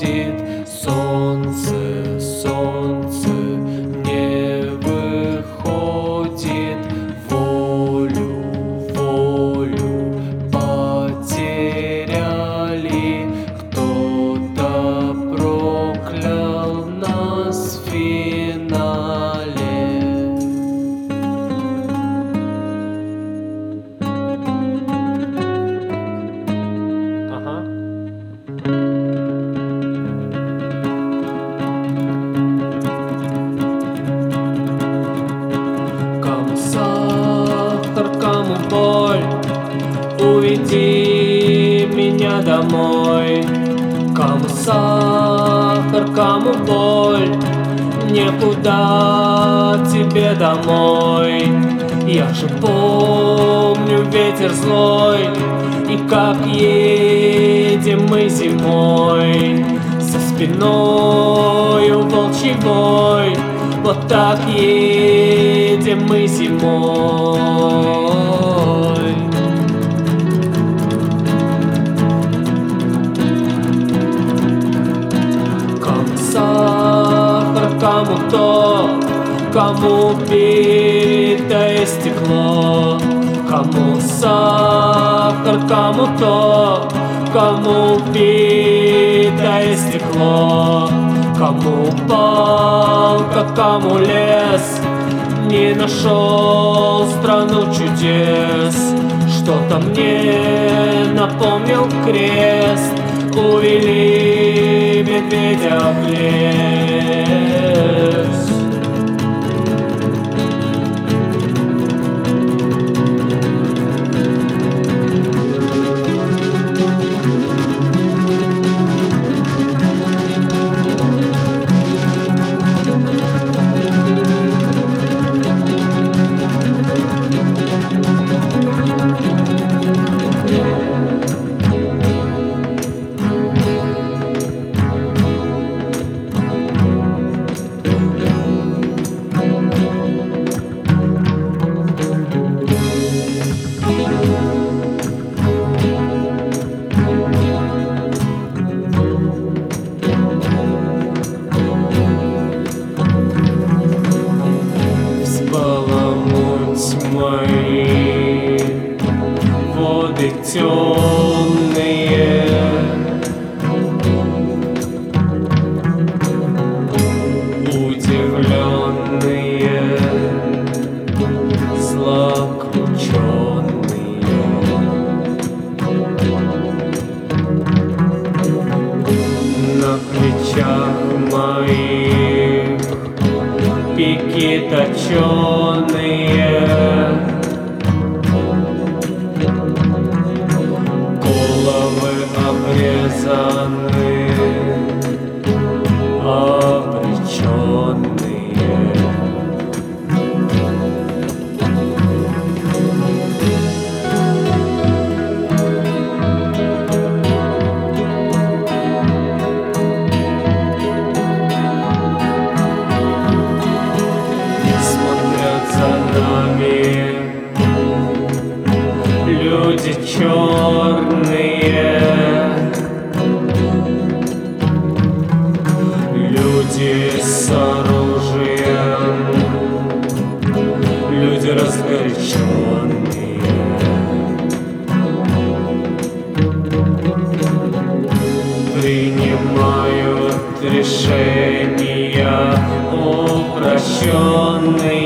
выходит солнце, солнце не выходит, волю, волю потеряли, кто-то проклял нас в финале. Кому сахар, кому боль, уведи меня домой. Кому сахар, кому боль, некуда тебе домой. Я же помню ветер злой, и как едем мы зимой, за спиною волчий вой. Вот так едем мы зимой. Кому сахар, кому то, кому битое стекло. Кому сахар, кому то, кому битое стекло. Кому палка, кому лес, не нашел страну чудес. Что-то мне напомнил крест, увели медведя в лес. Мои воды темные, удивленные, злоключенные. На плечах моих пики точеные, головы обрезаны, обреченные. Смотрят за нами люди черные, люди с оружием, люди разгоряченные. Принимают решения упрощенные.